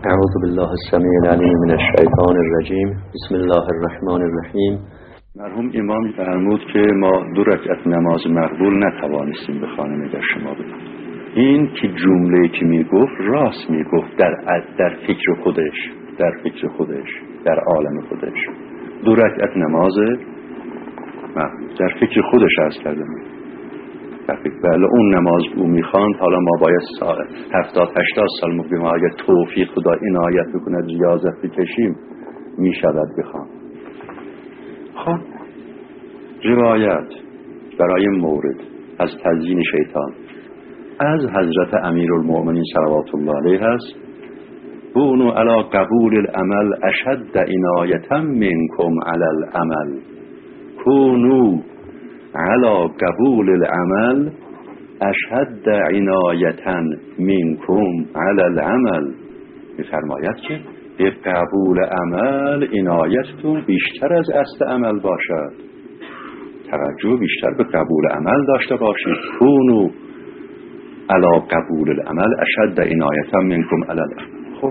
اعوذ بالله السمیع العلیم من الشیطان الرجیم. بسم الله الرحمن الرحیم. مرحوم امام فرمود که ما 2 رکعت نماز مقبول نتوانستیم به خانه نگه شما بدیم. این که جمله که میگفت راست میگفت در فکر خودش، در عالم خودش. 2 رکعت نماز مقبول در فکر خودش عرض کردم. بله اون نماز او میخواند، حالا ما باید 70-80 سال مقدمه اگر توفیق خدا عنایت بکند ریاضت بکشیم میشود بخوان. خب روایت برای مورد از تزیین شیطان از حضرت امیرالمؤمنین صلوات الله علیه هست: کونوا علی قبول العمل اشد عنایة منکم علی العمل. کونوا علی قبول العمل اشد عنایة منکم علی العمل. می‌فرماید که به قبول عمل عنایتتون بیشتر از اصل عمل باشد، توجه بیشتر به قبول عمل داشته باشید. کونوا علی قبول العمل اشد عنایة منکم علی العمل. خب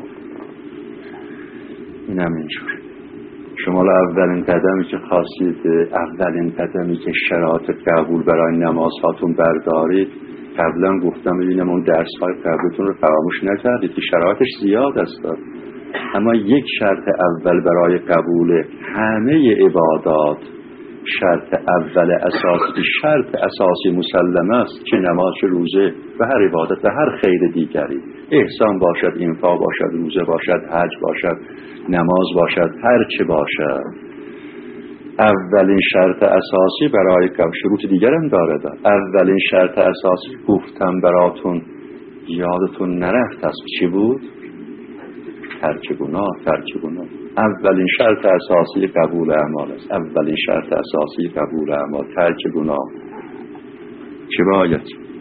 اینم اینجور. شما اولین قدمی که خواستید، اولین قدمی که شرایط قبول برای نماز هاتون بردارید، قبلا گفتم ببینم اون درس های قبلتون رو فراموش نکردید که شرایطش زیاد است، اما یک شرط اول برای قبول همه عبادات، شرط اول اساسی، شرط اساسی مسلمه است که نماز، روزه و هر عبادت و هر خیر دیگری، احسان باشد، انفاق باشد، روزه باشد، حج باشد، نماز باشد، هر چه باشد، اولین شرط اساسی برای قبول، شروط دیگر هم داره. اولین شرط اساسی گفتم براتون، یادتون نرفت است چی بود؟ ترک گناه. اولین شرط اساسی قبول اعمال است. اولین شرط اساسی قبول اعمال ترک گناه. چه باید؟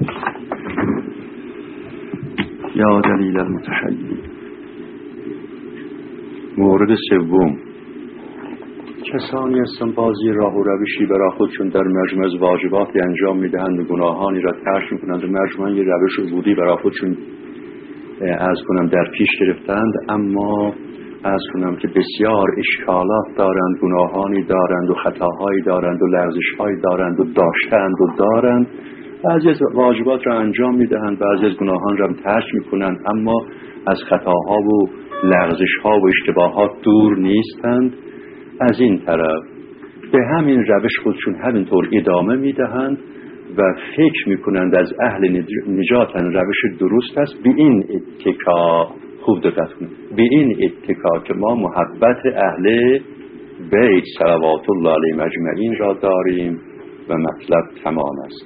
یا دلیل المتحیل. مورد سوم، کسانی هستند بازی راه و روشی برای خودشون در مجموع از واجباتی انجام میدهند و گناهانی را ترک میکنند و مجموعاً یه روش عبودی برای خودشون در پیش گرفتند، اما عرض کنم که بسیار اشکالات دارند، گناهانی دارند و خطاهایی دارند و لغزش‌هایی دارند و داشتند و دارند. بعضی از واجبات را انجام میدهند، بعضی از گناهان را ترک میکنند، اما از خطاها و لغزش‌ها و اشتباهات دور نیستند. از این طرف به همین روش خودشون همینطور ادامه میدهند و فکر میکنند از اهل نجاتن، روش درست است. به این اتکا، خوب دقت کنید، به این اتکا که ما محبت اهل بیت صلوات الله علیهم اجمعین را داریم و مطلب تمام است.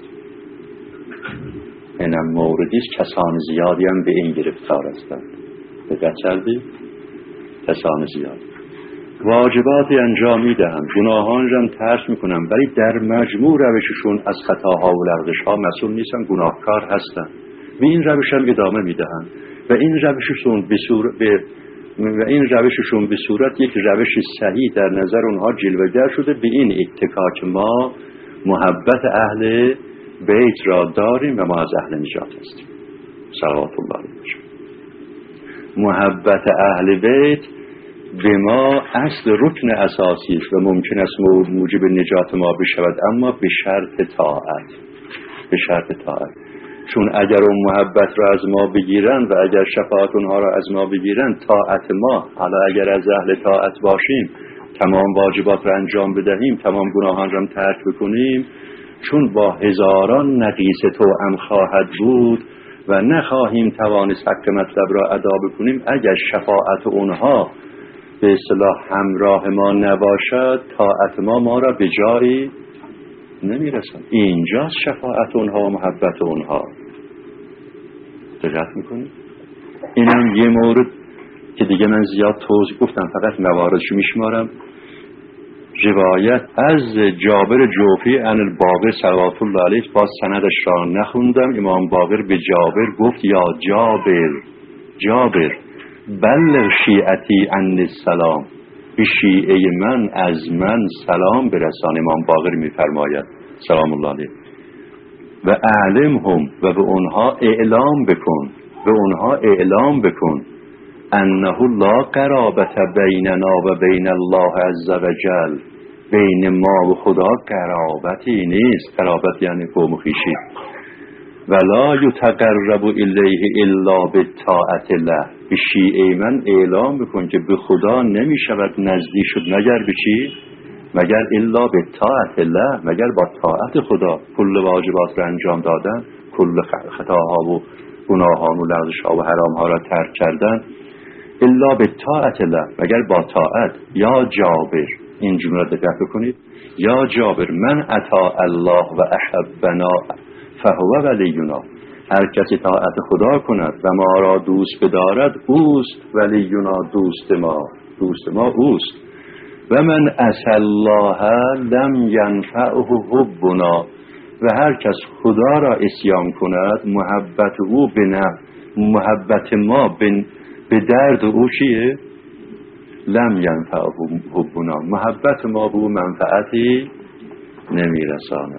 اینم موردی است کسان زیادی هم به این گرفتار هستند. دقت کردید؟ کسان زیاد واجباتی انجام میدهند، گناهان را ترک میکنند، ولی در مجموع روششون از خطاها و لغزش‌ها مسئول نیستن، گناهکار هستند. به این روش هم ادامه میدهند و این روششون به صورت یک روش صحیح در نظر اونها جلوه‌گر شده. به این اتکا که ما محبت اهل بیت را داریم و ما از اهل نجات هستیم صلوات الله علیهم. محبت اهل بیت به ما اصل رکن اساسی است و ممکن است موجب نجات ما بشود، اما به شرط طاعت. چون اگر اون محبت را از ما بگیرن و اگر شفاعت اونها را از ما بگیرن، طاعت ما، حالا اگر از اهل طاعت باشیم، تمام واجبات را انجام بدهیم، تمام گناهان را ترک بکنیم، چون با هزاران نقیص توأم خواهد بود و نخواهیم توانست حق مطلب را ادا بکنیم، اگر شفاعت اونها به اصطلاح همراه ما نباشد، طاعت ما را به جایی نمیرسن. اینجاست شفاعت اونها و محبت اونها. دقت میکنید؟ اینم یه مورد که دیگه من زیاد توضیح گفتم، فقط مواردشو میشمارم. روایت از جابر جوفی عن الباقر صلوات الله علیه، باز سندش را نخوندم. امام باقر به جابر گفت: یا جابر بلغ شیعتی عنی السلام، به شیعه من از من سلام برسان. امام باقر میفرماید سلام الله علیه: و اعلمهم، و به اونها اعلام بکن، انه لا قرابت بیننا و بین الله عز وجل، بین ما و خدا قرابتی نیست. قرابت یعنی قوم و خویشی. ولا یتقرب الیه الا بالطاعة له، به شیعه من اعلام بکن که به خدا نمی شود نزدیک شد مگر به چی؟ مگر الا بالطاعة له، مگر با طاعت خدا. کل واجبات را انجام دادن، کل خطاها و گناهان و لغزش‌ها و حرامها را ترک کردن. الا بالطاعة له، مگر با طاعت. یا جابر، این جمله را دقت بکنید. یا جابر من اطاع الله و احبنا فهو ولینا، هر کسی طاعت خدا کند و ما را دوست بدارد اوست ولینا، دوست ما اوست. و من عصی الله لم ینفعه حبنا، و هر کس خدا را عصیان کند محبت او محبت ما به درد او چیه؟ لم ینفعه حبنا، محبت ما به او منفعتی نمیرساند.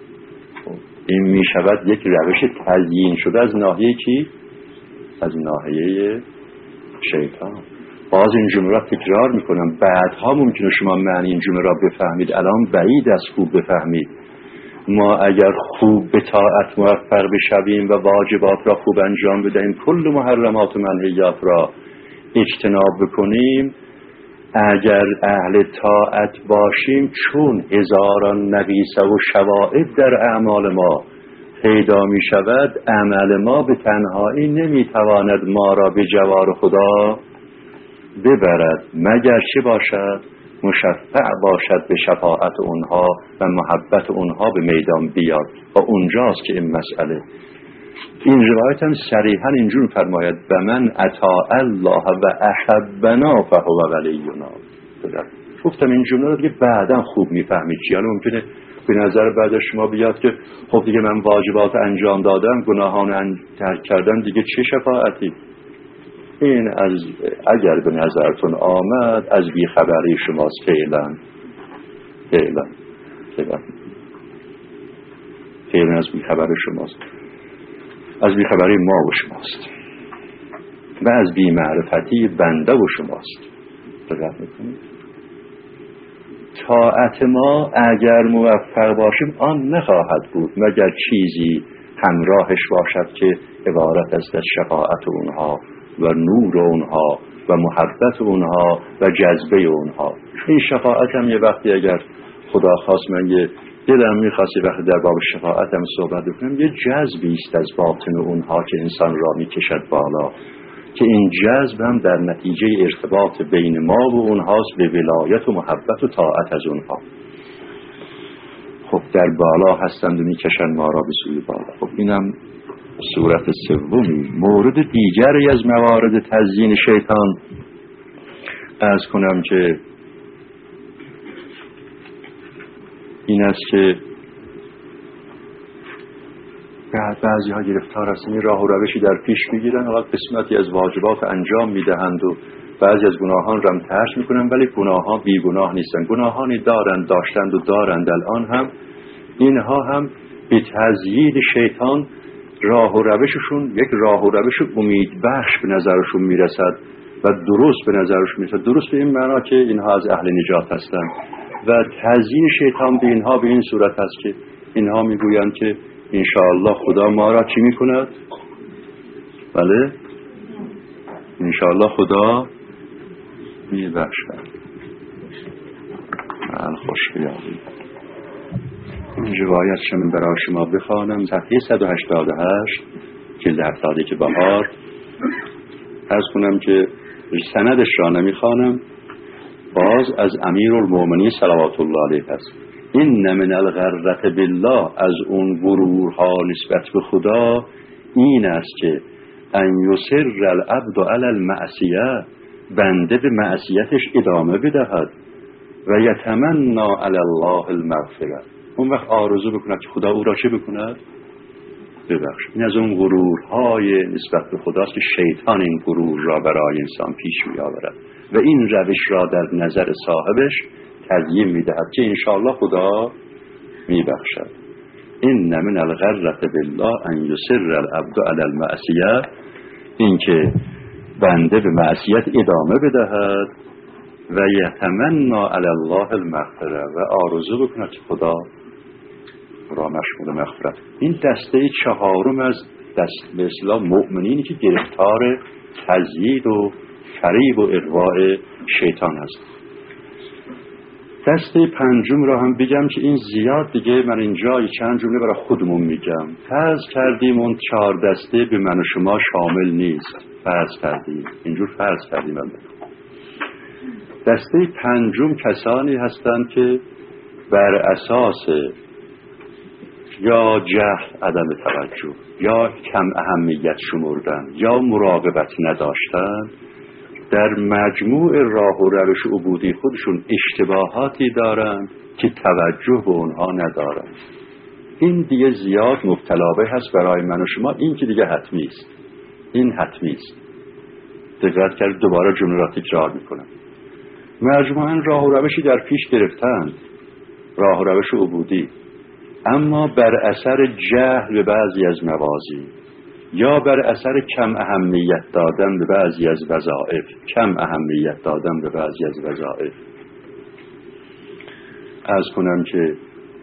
این می شود یک روش تزیین شده از ناحیه کی؟ از ناحیه شیطان. باز این جمله را تکرار میکنم، بعدها ممکنه شما معنی این جمله را بفهمید، الان بعید از خوب بفهمید. ما اگر خوب به طاعت موفق بشویم و واجبات را خوب انجام بدهیم، کل محرمات و منهیات را اجتناب بکنیم، اگر اهل طاعت باشیم، چون هزاران نقیصه و شوائب در اعمال ما پیدا می شود، عمل ما به تنهایی نمی تواند ما را به جوار خدا ببرد، مگر چه باشد؟ مشفع باشد به شفاعت اونها و محبت اونها به میدان بیاد. و اونجاست که این مسئله، این روایت هم صریحا اینجور فرماید و من اطاع الله و احبنا فهو ولینا. گفتم این جمله رو دیگه بعداً خوب میفهمید چی. حالا ممکنه به نظر بعد شما بیاد که خب دیگه من واجبات انجام دادم، گناهان ترک کردم، دیگه چه شفاعتی؟ این اگر به نظرتون آمد از بیخبری شماست. فعلا از بیخبر شماست، از بیخبری ما و شماست و از بیمعرفتی بنده و شماست. دقت میکنید؟ طاعت ما اگر موفق باشیم آن نخواهد بود مگر چیزی همراهش باشد که عبارت است از شفاعت اونها و نور اونها و محبت اونها و جذبه اونها. این شفاعت هم یه وقتی اگر خدا خواست، من یه دلم میخواست یه وقتی در باب شفاعت هم صحبت بکنم، یه جذبی است از باطن اونها که انسان را میکشد بالا، که این جذب هم در نتیجه ارتباط بین ما و اونهاست به ولایت و محبت و طاعت از اونها. خب در بالا هستند و میکشند ما را به سوی بالا. خب اینم صورت سومی. مورد دیگری از موارد تزیین شیطان عرض کنم که این است که بعضی ها گرفتار هستند این راه و روشی در پیش میگیرن و قسمتی از واجبات انجام میدهند و بعضی از گناهان را ترک میکنن، ولی گناهان بی گناه نیستن، گناهانی داشتند و دارند الان هم. اینها هم به تزیین شیطان راه و روششون یک راه و روش امید بخش به نظرشون میرسد و درست به نظرشون میرسد. درست به این معنا که اینها از اهل نجات هستند و تزیین شیطان به اینها به این صورت است که اینها میگویند که انشاءالله خدا ما را چی میکند؟ بله، انشاءالله خدا میبخشد. من خوشخیالی این روایت شما برای شما بخوانم، صفحه 188 جلد 71 بهار. عرض کنم که سندش را نمیخوانم، باز از امیرالمومنین صلوات الله علیه است. این من الغرة بالله، از اون غرورها نسبت به خدا این است که ان یصر العبد علی المعصیه، بنده به معصیتش ادامه بدهد و یتمنا علی الله المغفرة، اون وقت آرزو بکند که خدا او را چه بکند؟ ببخش. این از اون غرورهای نسبت به خداست که شیطان این غرور را برای انسان پیش می آورد و این روش را در نظر صاحبش تزیین می دهد که انشاءالله خدا می بخشد. این من الغرة بالله ان یصر العبد علی المعصیه، این که بنده به معصیت ادامه بدهد و یتمنا علی الله المغفره و آرزو بکند که خدا را مشمول مغفرت. این دسته چهارم از به اصطلاح مؤمنینی که گرفتار تزیید و فریب و اغواء شیطان هست. دسته پنجم را هم بگم که این زیاد دیگه، من اینجا چند جمله برای خودمون میگم. فرض کردیم اون 4 دسته به من و شما شامل نیست، فرض کردیم، اینجور فرض کردیم. دسته پنجم کسانی هستند که بر اساس یا جهل، عدم توجه، یا کم اهمیت شمردن، یا مراقبت نداشتن، در مجموع راه و روش عبودی خودشون اشتباهاتی دارن که توجه به اونها ندارن. این دیگه زیاد مبتلا به هست برای من و شما. این که دیگه حتمی است، این حتمی است. دقت کرد، دوباره جمله را تکرار میکنم. مجموعاً راه و روشی در پیش گرفتند، راه و روش عبودی، اما بر اثر جهل به بعضی از مواضیع یا بر اثر کم اهمیت دادن به بعضی از وظایف، کم اهمیت دادن به بعضی از وظایف، عرض کنم که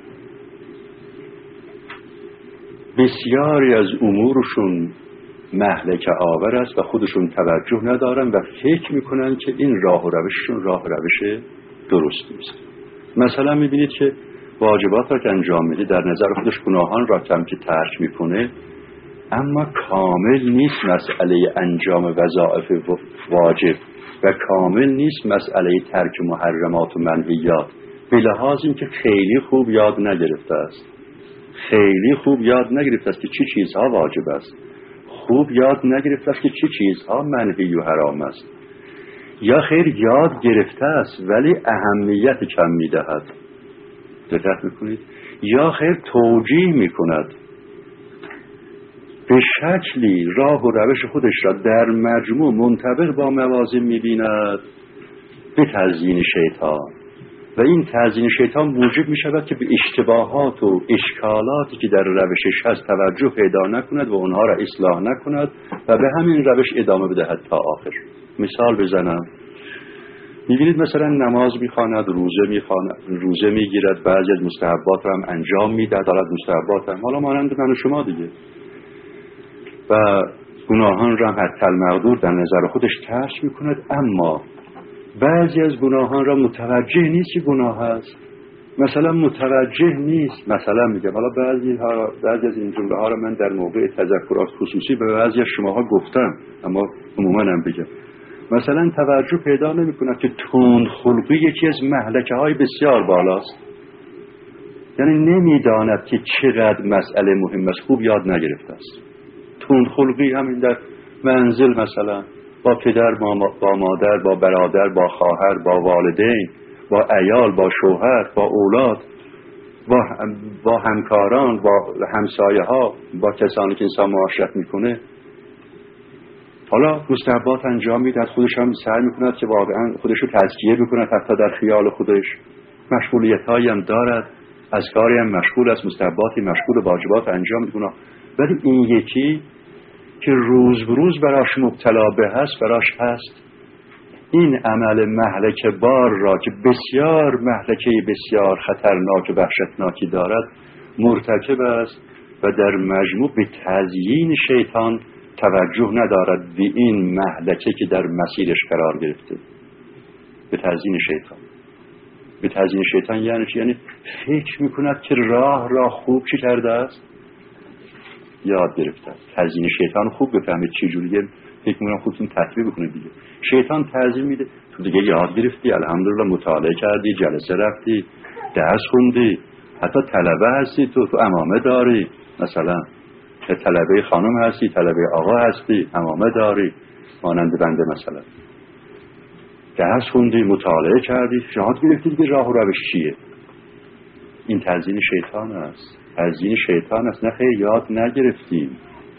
بسیاری از امورشون مهلک آور است و خودشون توجه ندارن و فکر میکنن که این راه و روششون راه و روش درست نیست. مثلا میبینید که واجبات را که انجام میده، در نظر خودش گناهان را کم که ترک میکنه، اما کامل نیست مسئله انجام وظایف واجب و کامل نیست مسئله ترک محرمات و منهیات، به لحاظ این که خیلی خوب یاد نگرفته است، خیلی خوب یاد نگرفته است که چه چیزها واجب است، خوب یاد نگرفته است که چه چیزها منهی و حرام است، یا خیر یاد گرفته است ولی اهمیت کم میدهد. دقت میکنید؟ یا خیر توجیه میکند، به شکلی راه و روش خودش را در مجموع منطبق با موازین میبیند به تزیین شیطان، و این تزیین شیطان موجب میشود که به اشتباهات و اشکالاتی که در روشش هست توجه پیدا نکند و اونها را اصلاح نکند و به همین روش ادامه بدهد تا آخر. مثال بزنم، میبینید مثلا نماز میخواند، روزه میگیرد، بعضی از مستحبات را هم انجام میدهد، حالا مستحبات هم حالا مانند من و شما دیگه، و گناهان را هم حتی المقدور در نظر خودش ترک میکند، اما بعضی از گناهان را متوجه نیست که گناه هست. مثلا متوجه نیست، مثلا میگم، حالا بعضی از این جمله ها را من در موقع تذکرات خصوصی به بعضی از شماها گفتم، اما عموما هم بگم، مثلا توجه پیدا نمی کند که تندخلقی یکی از مهلکه های بسیار بالاست. یعنی نمیداند که چقدر مسئله مهم است، خوب یاد نگرفته است. تندخلقی همین در منزل، مثلا با پدر، با مادر، با برادر، با خواهر، با والدین، با عیال، با شوهر، با اولاد، با همکاران، با همسایه ها، با کسانی که انسان معاشرت میکنه. حالا مستحبات انجام میدهد، خودش هم سعی میکند که واقعا خودش رو تزکیه بکند، حتی در خیال خودش مشغولیت هایی هم دارد، از کاری هم مشغول است، مستحباتی مشغول، واجبات انجام میکند. ولی این یکی که روز به روز براش مبتلا به هست، براش هست این عمل مهلکه بار را که بسیار مهلکه بسیار خطرناک و وحشتناکی دارد مرتکب است و در مجموع به تزیین شیطان توجه ندارد، به این مهلکه که در مسیرش قرار گرفته، به تزیین شیطان. به تزیین شیطان یعنی چی؟ یعنی فکر میکند که راه را خوب چی کرده است، یاد گرفته است. تزیین شیطان خوب بفهمید چه جوریه، فکر میکنم خودتون تطبیق بکنید دیگه. شیطان تزیین میده، تو دیگه یاد گرفتی، الحمدلله مطالعه کردی، جلسه رفتی، درس خوندی، حتی طلبه هستی، تو عمامه داری، مثلا طلبه خانم هستی، طلبه آقا هستی، عمامه داری، مانند بنده مثلا درس خوندی، مطالعه کردی، یاد گرفتی دیگه راه و روش چیه. این تزیین شیطان است، تزیین شیطان است. نه خیر، یاد نگرفتیم،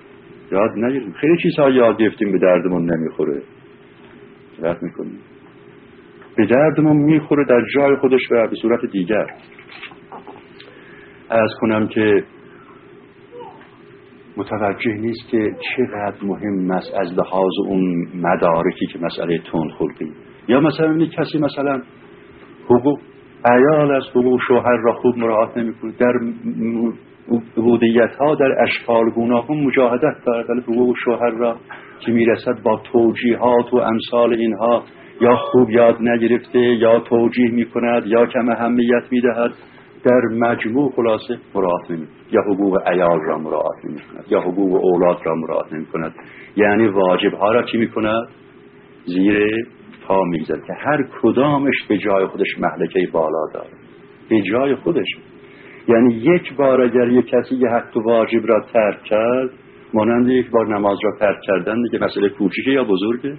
خیلی چیزها یاد گرفتیم به دردمون نمیخوره. رد میکنیم به دردمون میخوره در جای خودش و به صورت دیگر. عرض کنم که متوجه نیست که چقدر مهم است از لحاظ اون مدارکی که مسئله تندخلقی. یا مثلا کسی مثلا حقوق عیال از حقوق شوهر را خوب مراعات نمی‌کنه، در عبودیت‌ها در اشکال گوناگون مجاهدت دارد، ولی حقوق شوهر را که میرسد با توجیهات و امثال اینها یا خوب یاد نگرفته یا توجیه می‌کند یا کم اهمیت می‌دهد، در مجموع خلاصه مراعات نمی‌کند، یا حقوق عیال را مراعات نمی‌کند یا حقوق اولاد را مراعات نمی‌کند. یعنی واجب‌ها را چی می‌کند؟ زیر پا می‌گذارد که هر کدامش به جای خودش مهلکه بالا داره، به جای خودش. یعنی یک بار اگر یک کسی یه حق و واجب را ترک کرد، مانند یک بار نماز را ترک کردن، دیگه مسئله کوچیکه یا بزرگه؟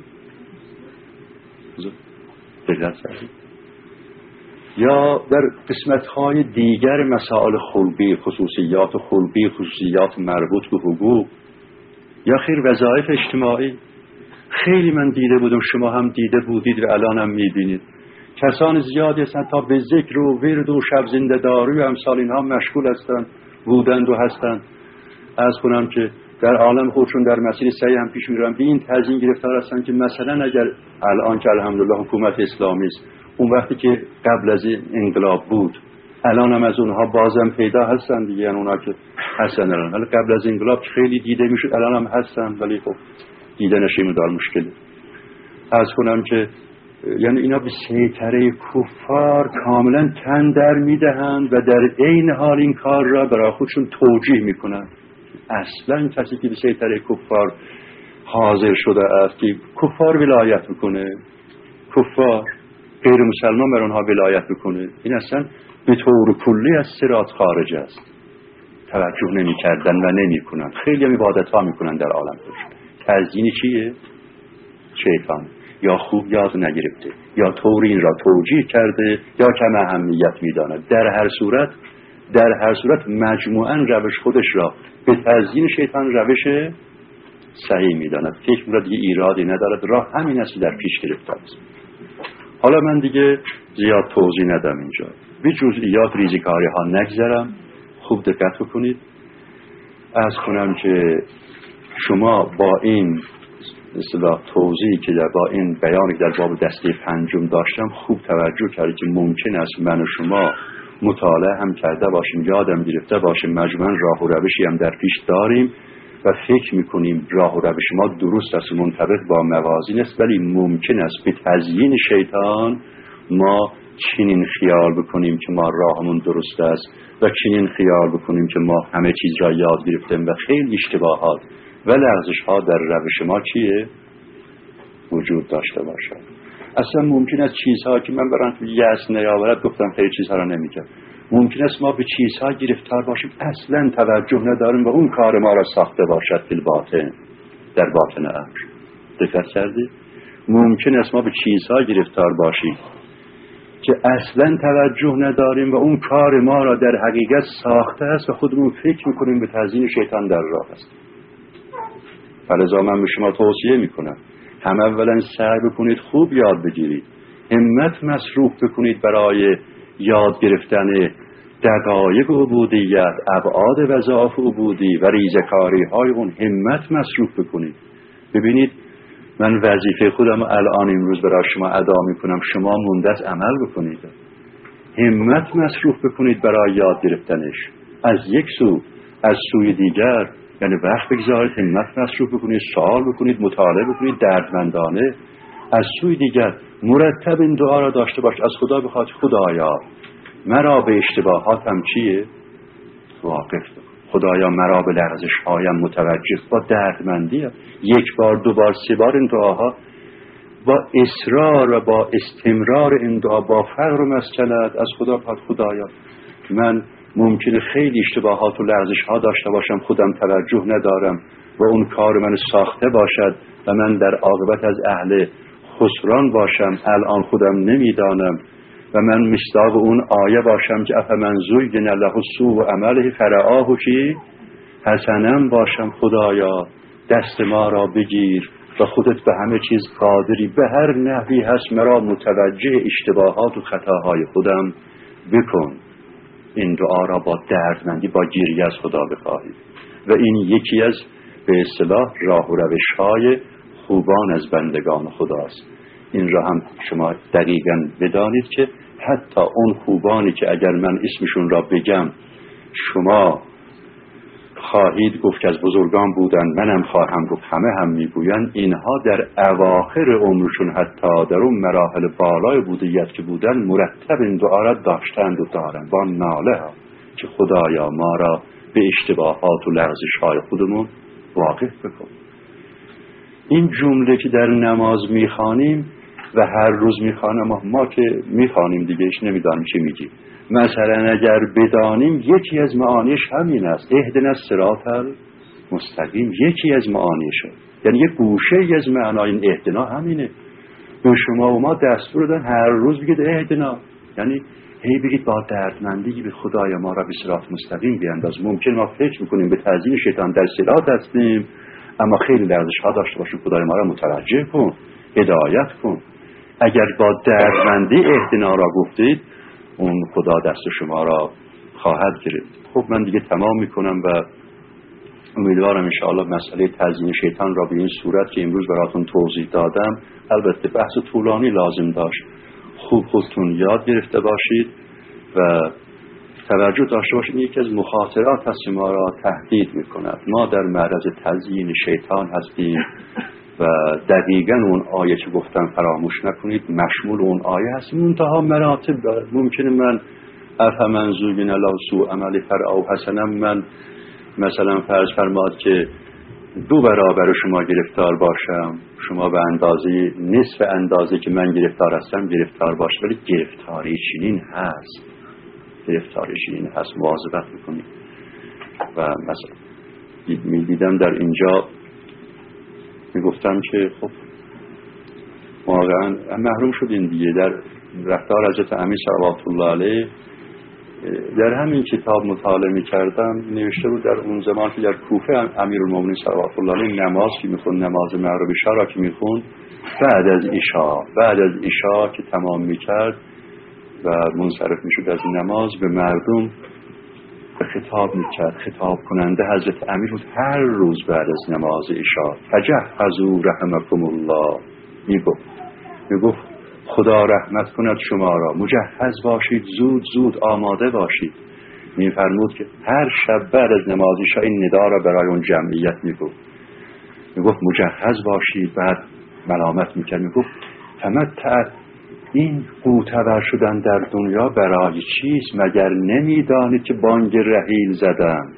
بزرگ. یا در قسمت‌های دیگر مسائل خلقی، خصوصیات خلقی، خصوصیات مربوط به حقوق، یا خیر وظایف اجتماعی. خیلی من دیده بودم، شما هم دیده بودید و الان هم می‌بینید، کسان زیادی هستند تا به ذکر و ورد و شب زنده داری و امثال اینها مشغول هستند، بودند و هستند. عرض کنم که در عالم خودشون در مسیر سعی هم پیش میرن، به این تزیین گرفتار هستند که مثلا اگر الان که الحمدلله حکومت اسلامی است، اون وقتی که قبل از انقلاب بود، الان هم از اونها بازم پیدا هستند دیگه، یعنی اونها که هستند الان، ولی قبل از انقلاب خیلی دیده میشد، الان هم هستند ولی خب دیدنش مدار مشکله. عرض کنم که یعنی اینا به سیطره کفار کاملا تن در میدهند و در عین حال این کار را برای خودشون توجیه میکنند. اصلا کسی که به سیطره کفار حاضر شده است که کفار ولایت میکنه، کفار غیر مسلمان بر اونها ولایت میکنه، این اصلا به طور کلی از صراط خارج است. توجه نمی کردن و نمی کنن. خیلی هم عبادت ها میکنن در عالم خودشون. تزیین چیه؟ شیطان. یا خوب یاد نگرفته یا طور این را توجیه کرده یا کم اهمیت میداند. در هر صورت مجموعاً روش خودش را به تزیین شیطان روش صحیح میداند. فکر می‌کند دیگه ایرادی ندارد، راه همین است در پیش گرفته است. حالا من دیگه زیاد توضیح ندم اینجا، به جزئیات ریزکاری ها نگذرم. خوب دقت بکنید. عرض کنم که شما با این اصطلاح توضیحی که با این بیانی که در باب دسته پنجم داشتم خوب توجه کردید که ممکن است من و شما مطالعه هم کرده باشیم، یادم گرفته باشیم، مجموعاً راه و روشی هم در پیش داریم و فکر میکنیم راه و روش ما درست است، منطبق با موازین است، ولی ممکن است به تزیین شیطان ما چنین خیال بکنیم که ما راهمون درست است و چنین خیال بکنیم که ما همه چیز را یاد گرفتیم و خیلی اشتباهات و لغزش ها در روش ما چیه؟ وجود داشته باشد. اصلا ممکن است چیزها که من برام یأس نیاورد، گفتم خیلی چیزها را نمی‌کنم، ممکن است ما به چیزها گرفتار باشیم اصلا توجه نداریم و اون کار ما را ساخته باشد فی الباطن، در باطن امر. دقت کردید؟ ممکن است ما به چیزها گرفتار باشیم که اصلا توجه نداریم و اون کار ما را در حقیقت ساخته است و خودمون فکر میکنیم به تزیین شیطان در راه است. فلذا من به شما توصیه میکنم هم اولا سعی بکنید خوب یاد بگیرید، همت مصروف بکنید برای یاد گرفتن دقایق عبودیت، ابعاد وظایف عبودی و ریزکاری های اون، همت مصروف بکنید. ببینید من وظیفه خودم الان امروز برای شما ادا میکنم، شما مونده از عمل بکنید، همت مصروف بکنید برای یاد گرفتنش. از یک سو، از سوی دیگر یعنی وقت بگذارید، همت مصروف بکنید، سوال بکنید، مطالعه بکنید دردمندانه. از سوی دیگر مرتب این دعا را داشته باش، از خدا بخواد خدایا مرا به اشتباهاتم چیه؟ واقف خدایا مرا به لغزش هایم متوجه، با دردمندی یک بار، دو بار، سه بار این دعاها با اصرار و با استمرار این دعا، با فقر و مسکنت از خدا بخواد خدایا من ممکنه خیلی اشتباهات و لغزش ها داشته باشم، خودم توجه ندارم و اون کار من ساخته باشد و من در عاقبت از اهل خسران باشم، الان خودم نمیدانم و من مصداق اون آیه باشم که افمن زین له سوء عمله فرآه چی حسنا باشم. خدایا دست ما را بگیر و خودت به همه چیز قادری، به هر نحوی هست مرا متوجه اشتباهات و خطاهای خودم بکن. این دعا را با دردمندی، با گریه از خدا بخواهید. و این یکی از به اصطلاح راه و روش‌های خوبان از بندگان خداست. این را هم شما دقیقاً بدانید که حتی اون خوبانی که اگر من اسمشون را بگم شما خواهید گفت که از بزرگان بودن، منم خواهم گفت، همه هم میگویند، اینها در اواخر عمرشون حتی در اون مراحل بالای بودیت که بودن مرتب این دعا را داشتند و دارن با ناله ها که خدایا ما را به اشتباهات و لغزش‌های خودمون واقف بکن. این جمله که در نماز میخوانیم و هر روز میخوانیم، ما که میخوانیم دیگهش نمیدانیم چی میگیم. مثلا اگر بدانیم یکی از معانیش همین است، اهدنا الصراط المستقیم، یکی از معانیشه، یعنی یک گوشه از معنای این اهدنا همینه. به شما و ما دستور دادن هر روز بگید اهدنا، یعنی هی بگید با دردمندی به خدای ما را به صراط مستقیم بیانداز. ممکن ما فکر میکنیم به تعظیم شیطان در صراط هستیم، اما خیلی لرزش‌ها داشته باشیم، خدای ما را متوجه کن، هدایت کن. اگر با دردمندی اهدنا را گفتید، اون خدا دست شما را خواهد گرفت. خب من دیگه تمام میکنم و امیدوارم انشاءالله مسئله تعظیم شیطان را به این صورت که امروز براتون توضیح دادم، البته بحث طولانی لازم داشت، خوب خودتون یاد گرفته باشید و توجه داشته باشید. یکی از مخاطرات هست ما را تهدید میکند. ما در معرض تزیین شیطان هستیم و دقیقاً اون آیه که گفتم فراموش نکنید مشمول اون آیه هست. منتها مراتب داره. ممکنه من افمن زوین الله سوء عمل فرعو حسنا، من مثلا فرض فرماد که 2 برابر شما گرفتار باشم، شما به اندازه نصف اندازه که من گرفتار هستم گرفتار باش، ولی گرفتاری چنین هست، گرفتاری چنین هست، مواظبت بکنید. و مثلا میدیدم در اینجا میگفتم که خب واقعا محروم شدین دیگه. در رفتار حضرت امیر صلوات الله علیه در همین کتاب مطالعه می‌کردم، نوشته بود در اون زمان که در کوفه امیرالمومنین صلوات الله علیه نماز که می‌خوند، نماز مغرب عشا را که می‌خوند، بعد از عشا که تمام می‌کرد و منصرف می‌شد از نماز، به مردم خطاب می‌کرد. خطاب کننده حضرت امیر بود. هر روز بعد از نماز عشا تجهزوا رحمکم الله میگفت خدا رحمت کند شما را، مجهز باشید، زود زود آماده باشید. میفرمود که هر شب بعد از نماز عشا این ندا را برای اون جمعیت میگفت مجهز باشید. بعد ملامت میکرد، میگفت تمتع، این قوتور شدن در دنیا برای چیست؟ مگر نمیدانید که بانگ رحیل زدند؟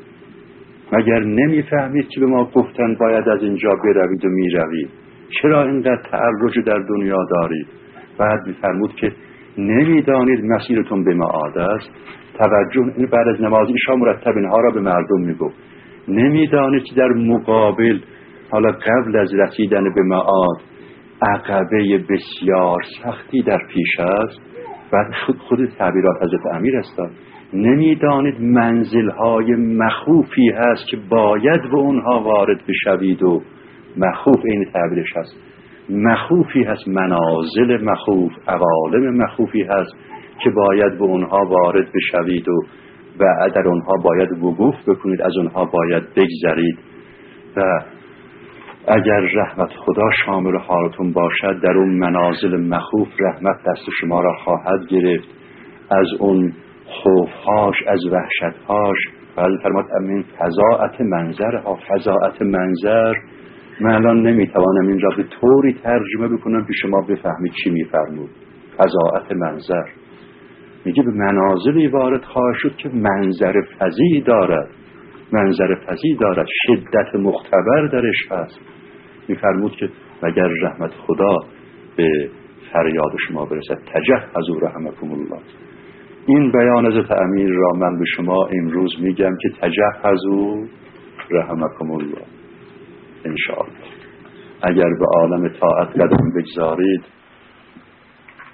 مگر نمیفهمید که به ما گفتن باید از اینجا بروید و میروید؟ چرا اینقدر تعرج در دنیا دارید؟ بعد میفرمود که نمیدانید مسیرتون به معاد است. توجه، این بعد از نماز عشا مرتب اینها را به مردم میگفت. نمیدانید که در مقابل، حالا قبل از رسیدن به معاد، عقبه بسیار سختی در پیش است. بعد خود تعبیرات حضرت امیر است. نمیدانید منزل‌های مخوفی هست که باید به اونها وارد بشوید و مخوف این تعبیرش هست. مخوفی هست، منازل مخوف، عوالم مخوفی هست که باید به اونها وارد بشوید و در اونها باید وقوف بکنید، از اونها باید بگذرید. و اگر رحمت خدا شامل حالتون باشد، در اون منازل مخوف رحمت دست شما را خواهد گرفت. از اون خوفهاش، از وحشتهاش، بعد فرماد امین فضاعت منظر ها. فضاعت منظر من الان نمیتوانم این را به طوری ترجمه بکنم که شما بفهمید چی میفرمود. فضاعت منظر میگه به منازلی وارد خواهد شد که منظر فظیع دارد، منظر فظیع دارد، شدت مختبر درش هست. میفرمود که اگر رحمت خدا به فریاد شما برسد، تجهزوا رحمکم الله. این بیان حضرت امیر را من به شما امروز میگم که تجهزوا رحمکم الله. انشاءالله اگر به عالم طاعت قدم بگذارید،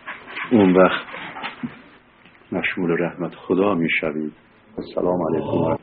اون وقت مشمول رحمت خدا میشوید. السلام علیکم.